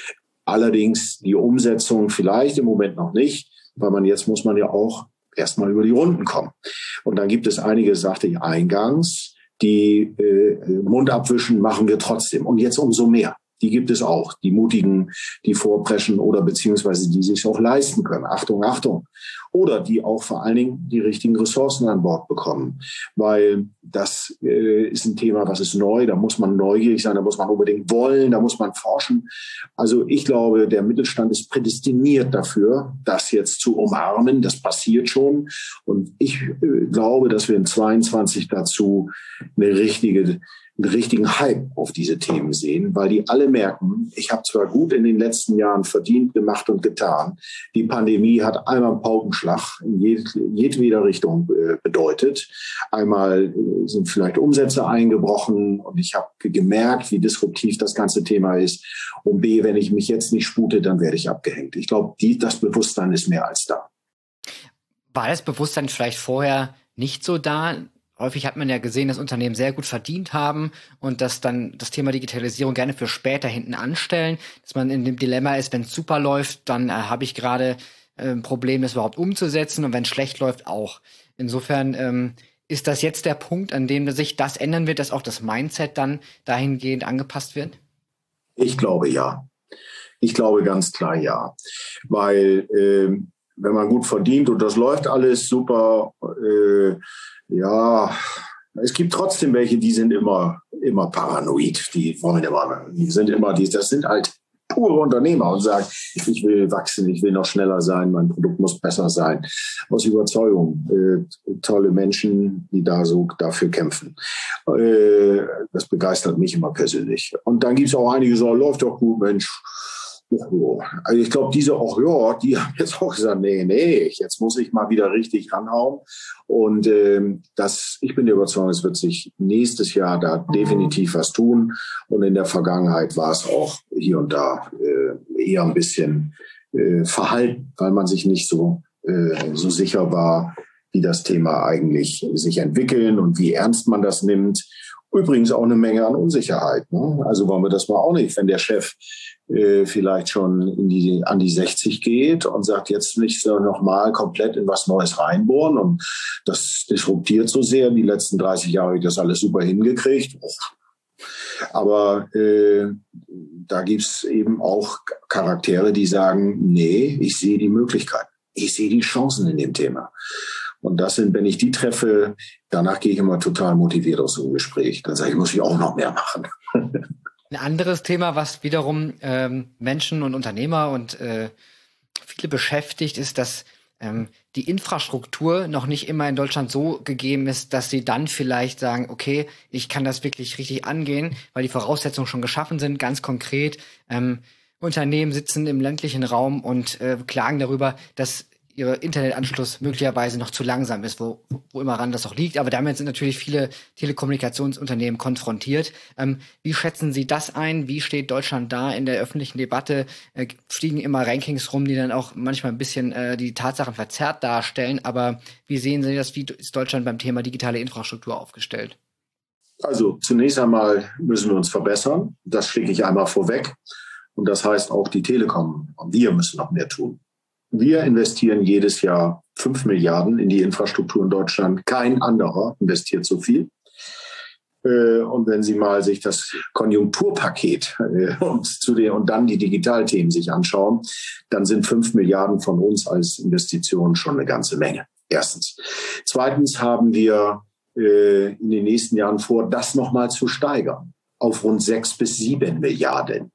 Allerdings die Umsetzung vielleicht im Moment noch nicht, weil man jetzt muss man ja auch erstmal über die Runden kommen. Und dann gibt es einige, sagte ich eingangs, die äh, Mund abwischen machen wir trotzdem. Und jetzt umso mehr. Die gibt es auch, die Mutigen, die vorpreschen oder beziehungsweise die sich auch leisten können. Achtung, Achtung. Oder die auch vor allen Dingen die richtigen Ressourcen an Bord bekommen. Weil das äh, ist ein Thema, was ist neu. Da muss man neugierig sein, da muss man unbedingt wollen, da muss man forschen. Also ich glaube, der Mittelstand ist prädestiniert dafür, das jetzt zu umarmen. Das passiert schon. Und ich äh, glaube, dass wir in zweiundzwanzig dazu eine richtige einen richtigen Hype auf diese Themen sehen, weil die alle merken, ich habe zwar gut in den letzten Jahren verdient, gemacht und getan, die Pandemie hat einmal einen Paukenschlag in jed- jedweder Richtung äh, bedeutet. Einmal äh, sind vielleicht Umsätze eingebrochen und ich habe gemerkt, wie disruptiv das ganze Thema ist. Und B, wenn ich mich jetzt nicht spute, dann werde ich abgehängt. Ich glaube, das Bewusstsein ist mehr als da. War das Bewusstsein vielleicht vorher nicht so da? Häufig hat man ja gesehen, dass Unternehmen sehr gut verdient haben und dass dann das Thema Digitalisierung gerne für später hinten anstellen, dass man in dem Dilemma ist, wenn es super läuft, dann äh, habe ich gerade äh, ein Problem, das überhaupt umzusetzen, und wenn es schlecht läuft, auch. Insofern ähm, ist das jetzt der Punkt, an dem sich das ändern wird, dass auch das Mindset dann dahingehend angepasst wird? Ich glaube ja. Ich glaube ganz klar ja. Weil äh, wenn man gut verdient und das läuft alles super, äh, ja, es gibt trotzdem welche, die sind immer, immer paranoid. Die wollen immer, die sind immer, die, das sind halt pure Unternehmer und sagen, ich will wachsen, ich will noch schneller sein, mein Produkt muss besser sein. Aus Überzeugung. Äh, tolle Menschen, die da so dafür kämpfen. Äh, das begeistert mich immer persönlich. Und dann gibt es auch einige, die sagen, läuft doch gut, Mensch. Also ich glaube, diese auch, ja, die haben jetzt auch gesagt, nee, nee, jetzt muss ich mal wieder richtig ranhauen. Und ähm, das, ich bin der Überzeugung, es wird sich nächstes Jahr da definitiv was tun. Und in der Vergangenheit war es auch hier und da äh, eher ein bisschen äh, verhalten, weil man sich nicht so, äh, so sicher war, wie das Thema eigentlich sich entwickeln und wie ernst man das nimmt. Übrigens auch eine Menge an Unsicherheit. Ne? Also wollen wir das mal auch nicht, wenn der Chef äh, vielleicht schon in die, an die sechzig geht und sagt, jetzt nicht so nochmal komplett in was Neues reinbohren und das disruptiert so sehr. Die letzten dreißig Jahre habe ich das alles super hingekriegt. Aber äh, da gibt's eben auch Charaktere, die sagen, nee, ich sehe die Möglichkeiten. Ich sehe die Chancen in dem Thema. Und das sind, wenn ich die treffe, danach gehe ich immer total motiviert aus so einem Gespräch. Dann sage ich, muss ich auch noch mehr machen. Ein anderes Thema, was wiederum ähm, Menschen und Unternehmer und äh, viele beschäftigt, ist, dass ähm, die Infrastruktur noch nicht immer in Deutschland so gegeben ist, dass sie dann vielleicht sagen, okay, ich kann das wirklich richtig angehen, weil die Voraussetzungen schon geschaffen sind, ganz konkret. Ähm, Unternehmen sitzen im ländlichen Raum und äh, klagen darüber, dass ihr Internetanschluss möglicherweise noch zu langsam ist, wo, wo immer ran das auch liegt. Aber damit sind natürlich viele Telekommunikationsunternehmen konfrontiert. Ähm, wie schätzen Sie das ein? Wie steht Deutschland da in der öffentlichen Debatte? Äh, fliegen immer Rankings rum, die dann auch manchmal ein bisschen äh, die Tatsachen verzerrt darstellen. Aber wie sehen Sie das? Wie ist Deutschland beim Thema digitale Infrastruktur aufgestellt? Also zunächst einmal müssen wir uns verbessern. Das schicke ich einmal vorweg. Und das heißt auch die Telekom. Wir müssen noch mehr tun. Wir investieren jedes Jahr fünf Milliarden in die Infrastruktur in Deutschland. Kein anderer investiert so viel. Und wenn Sie mal sich das Konjunkturpaket und, zu den, und dann die Digitalthemen sich anschauen, dann sind fünf Milliarden von uns als Investition schon eine ganze Menge. Erstens. Zweitens haben wir in den nächsten Jahren vor, das nochmal zu steigern auf rund sechs bis sieben Milliarden.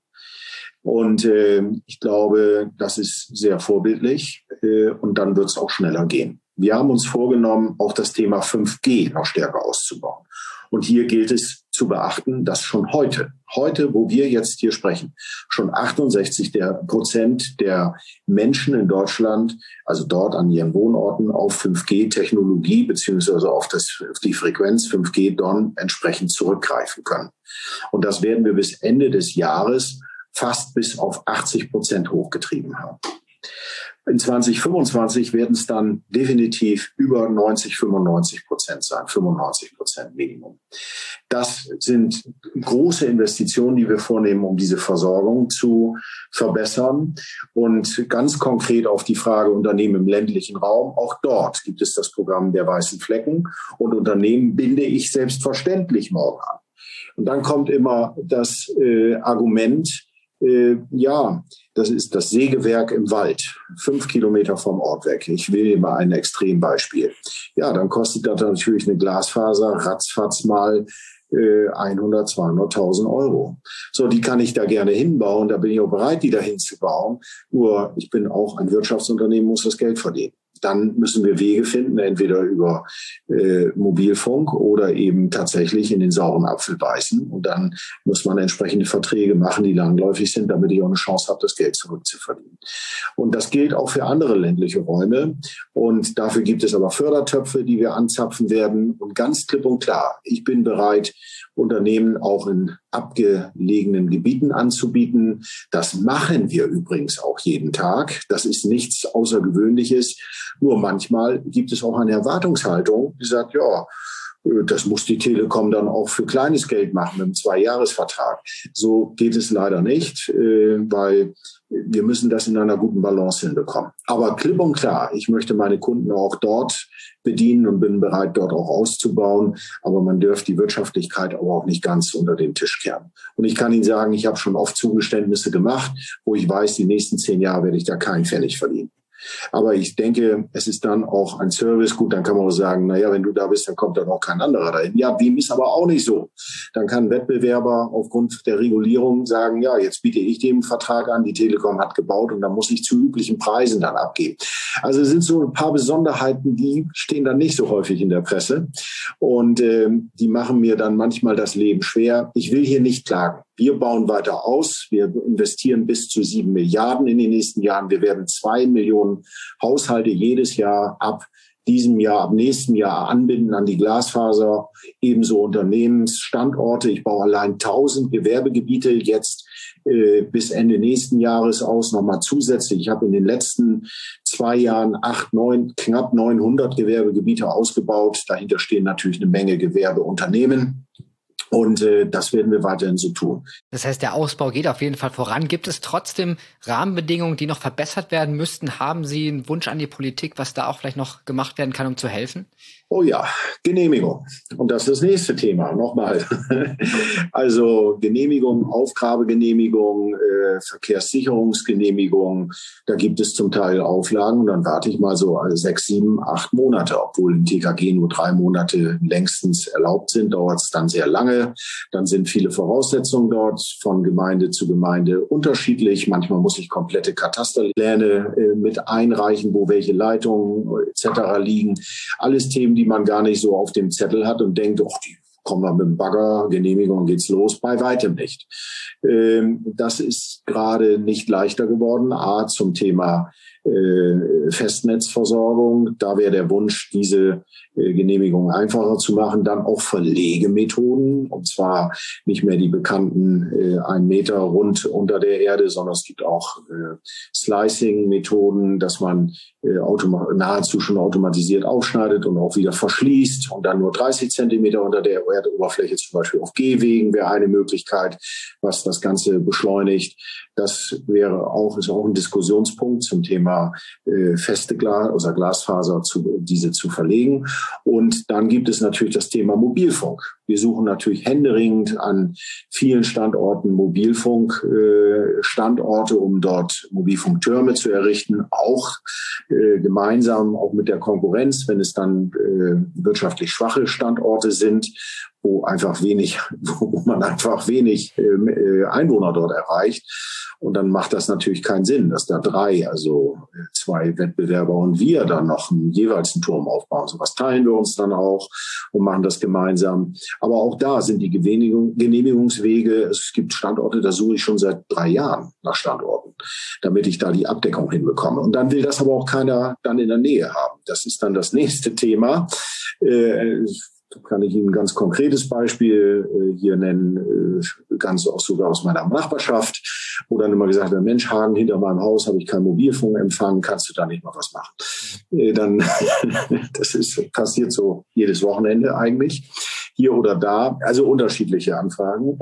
Und äh, ich glaube, das ist sehr vorbildlich äh, und dann wird es auch schneller gehen. Wir haben uns vorgenommen, auch das Thema fünf G noch stärker auszubauen. Und hier gilt es zu beachten, dass schon heute, heute, wo wir jetzt hier sprechen, schon achtundsechzig Prozent der Menschen in Deutschland, also dort an ihren Wohnorten, auf fünf G-Technologie beziehungsweise auf, das, auf die Frequenz fünf G D O N entsprechend zurückgreifen können. Und das werden wir bis Ende des Jahres fast bis auf achtzig Prozent hochgetrieben haben. In zwanzig fünfundzwanzig werden es dann definitiv über neunzig, fünfundneunzig Prozent sein, fünfundneunzig Prozent Minimum. Das sind große Investitionen, die wir vornehmen, um diese Versorgung zu verbessern. Und ganz konkret auf die Frage Unternehmen im ländlichen Raum, auch dort gibt es das Programm der weißen Flecken und Unternehmen binde ich selbstverständlich morgen an. Und dann kommt immer das äh, Argument, Äh, ja, das ist das Sägewerk im Wald, fünf Kilometer vom Ort weg. Ich will hier mal ein Extrembeispiel. Ja, dann kostet das natürlich eine Glasfaser ratzfatz mal äh, hundert, zweihunderttausend Euro. So, die kann ich da gerne hinbauen, da bin ich auch bereit, die da hinzubauen. Nur, ich bin auch ein Wirtschaftsunternehmen, muss das Geld verdienen. Dann müssen wir Wege finden, entweder über äh, Mobilfunk oder eben tatsächlich in den sauren Apfel beißen. Und dann muss man entsprechende Verträge machen, die langläufig sind, damit ich auch eine Chance habe, das Geld zurückzuverdienen. Und das gilt auch für andere ländliche Räume. Und dafür gibt es aber Fördertöpfe, die wir anzapfen werden. Und ganz klipp und klar, ich bin bereit, Unternehmen auch in abgelegenen Gebieten anzubieten. Das machen wir übrigens auch jeden Tag. Das ist nichts Außergewöhnliches. Nur manchmal gibt es auch eine Erwartungshaltung, die sagt, ja, das muss die Telekom dann auch für kleines Geld machen, mit einem Zweijahresvertrag. So geht es leider nicht, weil wir müssen das in einer guten Balance hinbekommen. Aber klipp und klar, ich möchte meine Kunden auch dort bedienen und bin bereit, dort auch auszubauen. Aber man dürfte die Wirtschaftlichkeit aber auch nicht ganz unter den Tisch kehren. Und ich kann Ihnen sagen, ich habe schon oft Zugeständnisse gemacht, wo ich weiß, die nächsten zehn Jahre werde ich da keinen Pfennig verdienen. Aber ich denke, es ist dann auch ein Service. Gut, dann kann man auch sagen, naja, wenn du da bist, dann kommt dann auch kein anderer dahin. Ja, dem ist aber auch nicht so. Dann kann ein Wettbewerber aufgrund der Regulierung sagen, ja, jetzt biete ich dem Vertrag an, die Telekom hat gebaut und dann muss ich zu üblichen Preisen dann abgeben. Also es sind so ein paar Besonderheiten, die stehen dann nicht so häufig in der Presse und äh, die machen mir dann manchmal das Leben schwer. Ich will hier nicht klagen. Wir bauen weiter aus. Wir investieren bis zu sieben Milliarden in den nächsten Jahren. Wir werden zwei Millionen Haushalte jedes Jahr ab diesem Jahr, ab nächstem Jahr anbinden an die Glasfaser. Ebenso Unternehmensstandorte. Ich baue allein tausend Gewerbegebiete jetzt äh, bis Ende nächsten Jahres aus, nochmal zusätzlich. Ich habe in den letzten zwei Jahren acht, neun, knapp neunhundert Gewerbegebiete ausgebaut. Dahinter stehen natürlich eine Menge Gewerbeunternehmen. Und äh, das werden wir weiterhin so tun. Das heißt, der Ausbau geht auf jeden Fall voran. Gibt es trotzdem Rahmenbedingungen, die noch verbessert werden müssten? Haben Sie einen Wunsch an die Politik, was da auch vielleicht noch gemacht werden kann, um zu helfen? Oh ja, Genehmigung. Und das ist das nächste Thema. Nochmal. Also Genehmigung, Aufgabegenehmigung, äh, Verkehrssicherungsgenehmigung. Da gibt es zum Teil Auflagen. Und dann warte ich mal so sechs, sieben, acht Monate. Obwohl im T K G nur drei Monate längstens erlaubt sind, dauert es dann sehr lange. Dann sind viele Voraussetzungen dort von Gemeinde zu Gemeinde unterschiedlich. Manchmal muss ich komplette Katasterpläne äh, mit einreichen, wo welche Leitungen et cetera liegen. Alles Themen, die man gar nicht so auf dem Zettel hat und denkt, oh, die kommen wir mit dem Bagger, Genehmigung geht's los, bei weitem nicht. Ähm, das ist gerade nicht leichter geworden. A, zum Thema äh, Festnetzversorgung. Da wäre der Wunsch, diese äh, Genehmigung einfacher zu machen. Dann auch Verlegemethoden, und zwar nicht mehr die bekannten äh, ein Meter rund unter der Erde, sondern es gibt auch äh, Slicing-Methoden, dass man äh, automa- nahezu schon automatisiert aufschneidet und auch wieder verschließt und dann nur dreißig Zentimeter unter der Erdoberfläche, zum Beispiel auf Gehwegen, wäre eine Möglichkeit, was das Ganze beschleunigt. Das wäre auch, ist auch ein Diskussionspunkt zum Thema äh, feste Glas oder Glasfaser, zu, diese zu verlegen. Und dann gibt es natürlich das Thema Mobilfunk. Wir suchen natürlich händeringend an vielen Standorten Mobilfunkstandorte, äh, um dort Mobilfunktürme zu errichten, auch äh, gemeinsam, auch mit der Konkurrenz, wenn es dann äh, wirtschaftlich schwache Standorte sind, wo einfach wenig, wo man einfach wenig äh, Einwohner dort erreicht. Und dann macht das natürlich keinen Sinn, dass da drei, also zwei Wettbewerber und wir dann noch einen, jeweils einen Turm aufbauen. So was teilen wir uns dann auch und machen das gemeinsam. Aber auch da sind die Genehmigung, Genehmigungswege, es gibt Standorte, da suche ich schon seit drei Jahren nach Standorten, damit ich da die Abdeckung hinbekomme. Und dann will das aber auch keiner dann in der Nähe haben. Das ist dann das nächste Thema. Äh, Da kann ich Ihnen ein ganz konkretes Beispiel äh, hier nennen, äh, ganz auch sogar aus meiner Nachbarschaft, wo dann immer gesagt wird, Mensch, Hagen, hinter meinem Haus habe ich keinen Mobilfunkempfang, kannst du da nicht mal was machen? Äh, dann, das ist passiert so jedes Wochenende eigentlich, hier oder da, also unterschiedliche Anfragen.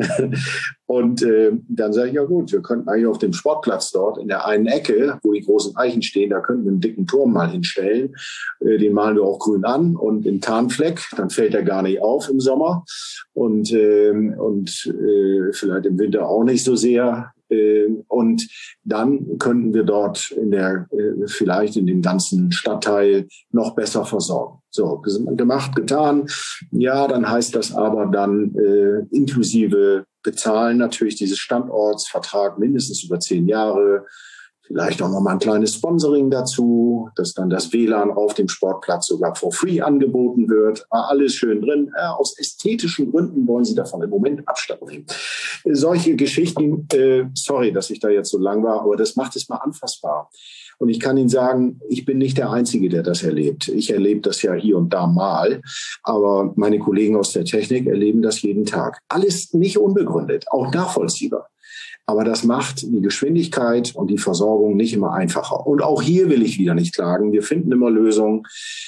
Und äh, dann sage ich, ja gut, wir könnten eigentlich auf dem Sportplatz dort in der einen Ecke, wo die großen Eichen stehen, da könnten wir einen dicken Turm mal hinstellen. Äh, den malen wir auch grün an und in Tarnfleck, dann fällt er gar nicht auf im Sommer und, äh, und äh, vielleicht im Winter auch nicht so sehr. Äh, und dann könnten wir dort in der äh, vielleicht in dem ganzen Stadtteil noch besser versorgen. So, gemacht, getan. Ja, dann heißt das aber dann äh, inklusive Bezahlen natürlich dieses Standortsvertrag mindestens über zehn Jahre. Vielleicht auch noch mal ein kleines Sponsoring dazu, dass dann das W L A N auf dem Sportplatz sogar for free angeboten wird. Alles schön drin. Ja, aus ästhetischen Gründen wollen sie davon im Moment Abstand nehmen. Solche Geschichten, äh, sorry, dass ich da jetzt so lang war, aber das macht es mal anfassbar. Und ich kann Ihnen sagen, ich bin nicht der Einzige, der das erlebt. Ich erlebe das ja hier und da mal, aber meine Kollegen aus der Technik erleben das jeden Tag. Alles nicht unbegründet, auch nachvollziehbar. Aber das macht die Geschwindigkeit und die Versorgung nicht immer einfacher. Und auch hier will ich wieder nicht klagen. Wir finden immer Lösungen.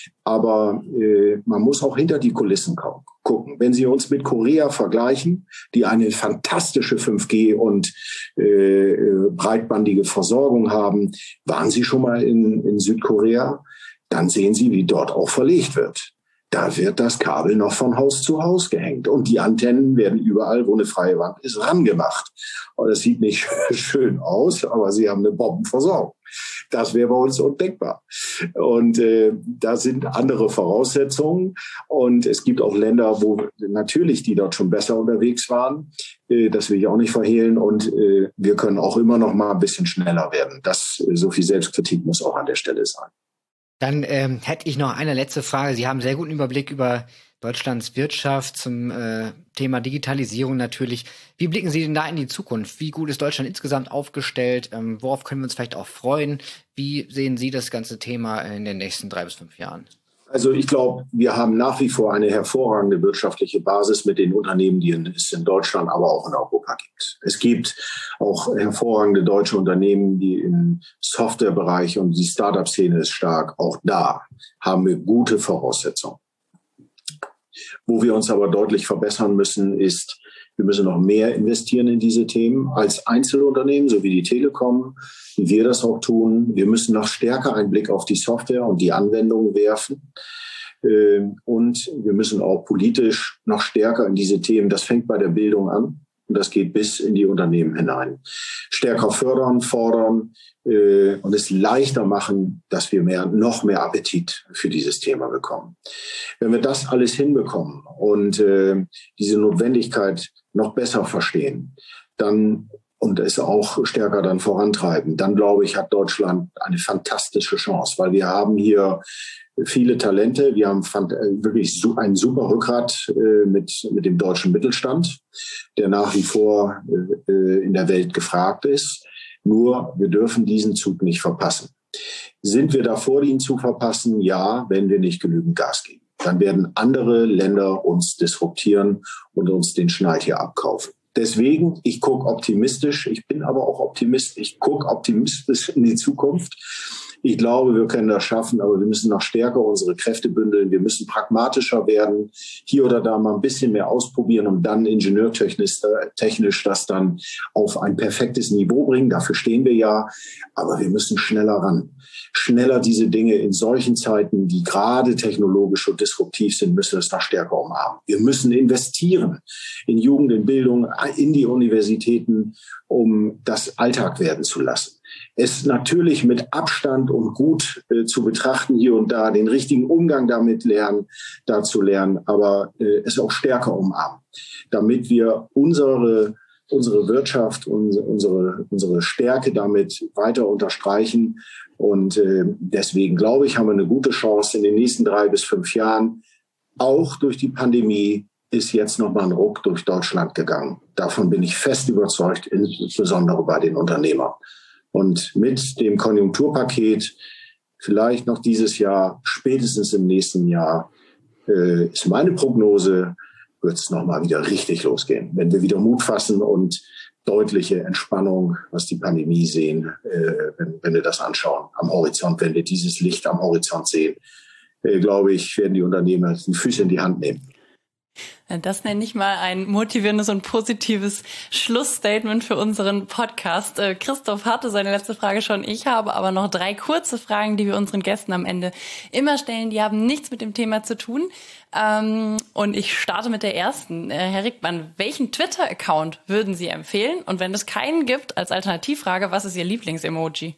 Aber äh, man muss auch hinter die Kulissen gucken. Wenn Sie uns mit Korea vergleichen, die eine fantastische fünf G und äh, breitbandige Versorgung haben, waren Sie schon mal in, in Südkorea? Dann sehen Sie, wie dort auch verlegt wird. Da wird das Kabel noch von Haus zu Haus gehängt. Und die Antennen werden überall, wo eine freie Wand ist, rangemacht. Und das sieht nicht schön aus, aber sie haben eine Bombenversorgung. Das wäre bei uns undenkbar. Und äh, da sind andere Voraussetzungen. Und es gibt auch Länder, wo natürlich die dort schon besser unterwegs waren. Äh, das will ich auch nicht verhehlen. Und äh, wir können auch immer noch mal ein bisschen schneller werden. Das, so viel Selbstkritik muss auch an der Stelle sein. Dann ähm, hätte ich noch eine letzte Frage. Sie haben sehr guten Überblick über Deutschlands Wirtschaft zum äh, Thema Digitalisierung natürlich. Wie blicken Sie denn da in die Zukunft? Wie gut ist Deutschland insgesamt aufgestellt? Ähm, worauf können wir uns vielleicht auch freuen? Wie sehen Sie das ganze Thema in den nächsten drei bis fünf Jahren? Also ich glaube, wir haben nach wie vor eine hervorragende wirtschaftliche Basis mit den Unternehmen, die es in Deutschland, aber auch in Europa gibt. Es gibt auch hervorragende deutsche Unternehmen, die im Softwarebereich und die Startup-Szene ist stark. Auch da haben wir gute Voraussetzungen. Wo wir uns aber deutlich verbessern müssen, ist, wir müssen noch mehr investieren in diese Themen als Einzelunternehmen, so wie die Telekom, wie wir das auch tun. Wir müssen noch stärker einen Blick auf die Software und die Anwendungen werfen. Und wir müssen auch politisch noch stärker in diese Themen, das fängt bei der Bildung an und das geht bis in die Unternehmen hinein, stärker fördern, fordern und es leichter machen, dass wir mehr, noch mehr Appetit für dieses Thema bekommen. Wenn wir das alles hinbekommen und diese Notwendigkeit noch besser verstehen, dann und es auch stärker dann vorantreiben, dann glaube ich, hat Deutschland eine fantastische Chance, weil wir haben hier viele Talente. Wir haben wirklich ein super Rückgrat mit, mit dem deutschen Mittelstand, der nach wie vor in der Welt gefragt ist. Nur wir dürfen diesen Zug nicht verpassen. Sind wir davor, ihn zu verpassen? Ja, wenn wir nicht genügend Gas geben. Dann werden andere Länder uns disruptieren und uns den Schneid hier abkaufen. Deswegen, ich gucke optimistisch, ich bin aber auch Optimist, ich gucke optimistisch in die Zukunft. Ich glaube, wir können das schaffen, aber wir müssen noch stärker unsere Kräfte bündeln. Wir müssen pragmatischer werden, hier oder da mal ein bisschen mehr ausprobieren und dann ingenieurtechnisch technisch das dann auf ein perfektes Niveau bringen. Dafür stehen wir ja, aber wir müssen schneller ran. Schneller diese Dinge in solchen Zeiten, die gerade technologisch und disruptiv sind, müssen wir es noch stärker umarmen. Wir müssen investieren in Jugend, in Bildung, in die Universitäten, um das Alltag werden zu lassen. Es natürlich mit Abstand und gut äh, zu betrachten, hier und da den richtigen Umgang damit lernen, dazu lernen, aber äh, es auch stärker umarmen, damit wir unsere unsere Wirtschaft, unsere unsere Stärke damit weiter unterstreichen. Und äh, deswegen glaube ich, haben wir eine gute Chance in den nächsten drei bis fünf Jahren. Auch durch die Pandemie ist jetzt nochmal ein Ruck durch Deutschland gegangen. Davon bin ich fest überzeugt, insbesondere bei den Unternehmern. Und mit dem Konjunkturpaket, vielleicht noch dieses Jahr, spätestens im nächsten Jahr, äh, ist meine Prognose, wird es nochmal wieder richtig losgehen. Wenn wir wieder Mut fassen und deutliche Entspannung, was die Pandemie sehen, äh, wenn, wenn wir das anschauen am Horizont, wenn wir dieses Licht am Horizont sehen, äh, glaube ich, werden die Unternehmer die Füße in die Hand nehmen. Das nenne ich mal ein motivierendes und positives Schlussstatement für unseren Podcast. Christoph hatte seine letzte Frage schon. Ich habe aber noch drei kurze Fragen, die wir unseren Gästen am Ende immer stellen. Die haben nichts mit dem Thema zu tun. Und ich starte mit der ersten. Herr Rickmann, welchen Twitter-Account würden Sie empfehlen? Und wenn es keinen gibt, als Alternativfrage, was ist Ihr Lieblings-Emoji?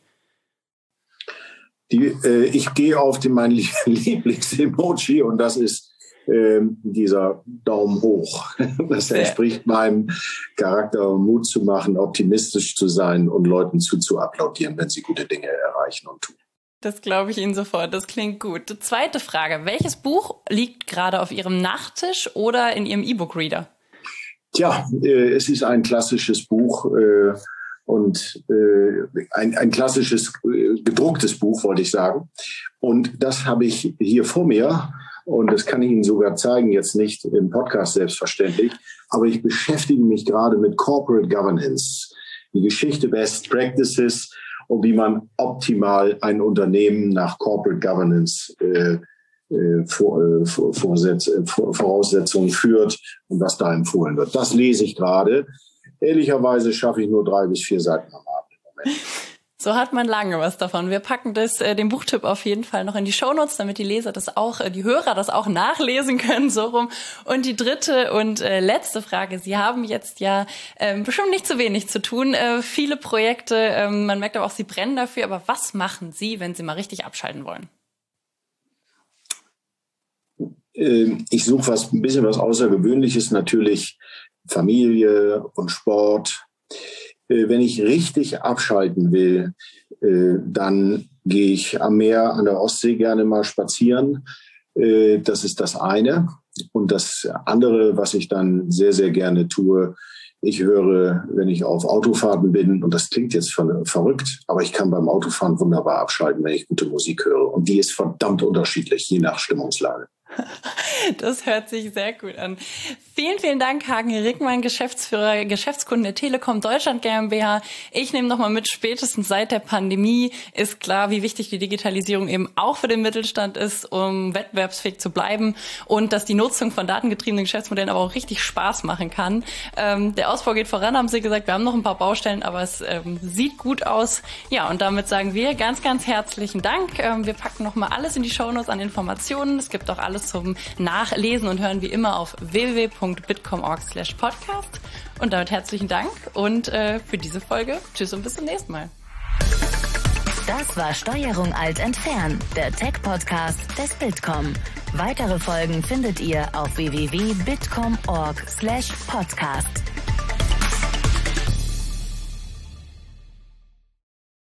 Die, äh, ich gehe auf den, mein Lieblings-Emoji und das ist Ähm, dieser Daumen hoch. Das entspricht meinem Charakter, Mut zu machen, optimistisch zu sein und Leuten zuzuapplaudieren, wenn sie gute Dinge erreichen und tun. Das glaube ich Ihnen sofort, das klingt gut. Zweite Frage, welches Buch liegt gerade auf Ihrem Nachttisch oder in Ihrem E-Book-Reader? Tja, äh, es ist ein klassisches Buch äh, und äh, ein, ein klassisches äh, gedrucktes Buch, wollte ich sagen. Und das habe ich hier vor mir. Und das kann ich Ihnen sogar zeigen, jetzt nicht im Podcast selbstverständlich. Aber ich beschäftige mich gerade mit Corporate Governance, die Geschichte Best Practices und wie man optimal ein Unternehmen nach Corporate Governance äh, äh, vor, äh, vor, Vorsetz, äh, Voraussetzungen führt und was da empfohlen wird. Das lese ich gerade. Ehrlicherweise schaffe ich nur drei bis vier Seiten am Abend im Moment. So hat man lange was davon. Wir packen das, äh, den Buchtipp auf jeden Fall noch in die Shownotes, damit die Leser das auch, äh, die Hörer das auch nachlesen können, so rum. Und die dritte und äh, letzte Frage. Sie haben jetzt ja äh, bestimmt nicht zu wenig zu tun. Äh, viele Projekte, äh, man merkt aber auch, Sie brennen dafür. Aber was machen Sie, wenn Sie mal richtig abschalten wollen? Äh, ich suche was, ein bisschen was Außergewöhnliches, natürlich Familie und Sport. Wenn ich richtig abschalten will, dann gehe ich am Meer an der Ostsee gerne mal spazieren. Das ist das eine. Und das andere, was ich dann sehr, sehr gerne tue, ich höre, wenn ich auf Autofahrten bin, und das klingt jetzt verrückt, aber ich kann beim Autofahren wunderbar abschalten, wenn ich gute Musik höre. Und die ist verdammt unterschiedlich, je nach Stimmungslage. Das hört sich sehr gut an. Vielen, vielen Dank, Hagen Rickmann, Geschäftsführer, Geschäftskunden der Telekom Deutschland GmbH. Ich nehme nochmal mit, spätestens seit der Pandemie ist klar, wie wichtig die Digitalisierung eben auch für den Mittelstand ist, um wettbewerbsfähig zu bleiben und dass die Nutzung von datengetriebenen Geschäftsmodellen aber auch richtig Spaß machen kann. Ähm, der Ausbau geht voran, haben Sie gesagt. Wir haben noch ein paar Baustellen, aber es ähm, sieht gut aus. Ja, und damit sagen wir ganz, ganz herzlichen Dank. Ähm, wir packen nochmal alles in die Shownotes an Informationen. Es gibt auch alle alles zum Nachlesen und Hören wie immer auf w w w punkt bitkom punkt org slash podcast. Und damit herzlichen Dank und äh, für diese Folge tschüss und bis zum nächsten Mal. Das war Steuerung Alt entfernen, der Tech-Podcast des Bitkom. Weitere Folgen findet ihr auf w w w punkt bitkom punkt org slash podcast.